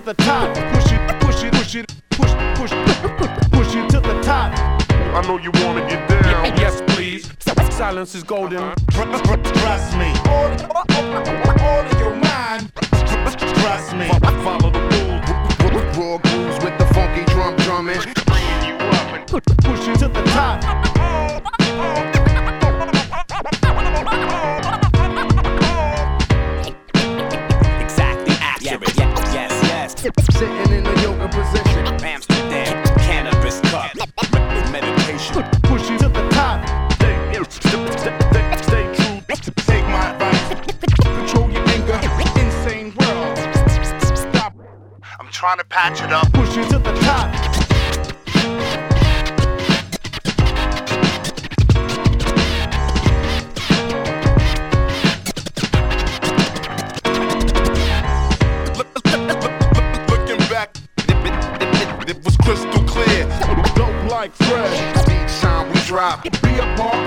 the top. Push it, push it, push it, push it to the top. I know you wanna get down. Yes, please. Silence is golden. Trust me. All of your mind. Trust me. Follow the rules. Raw grooves with the funky drum drumming. Bringing you up and Push it to the top. Exactly accurate. Yes. Sitting in a yoga position. Amsterdam, cannabis cup, meditation. Push it to the top. stay true. Take my advice. Control your anger. Insane world. Stop. I'm trying to patch it up. Push it to the top. Looking back, it was crystal clear. Dope like fresh. Each time we drop. Be a part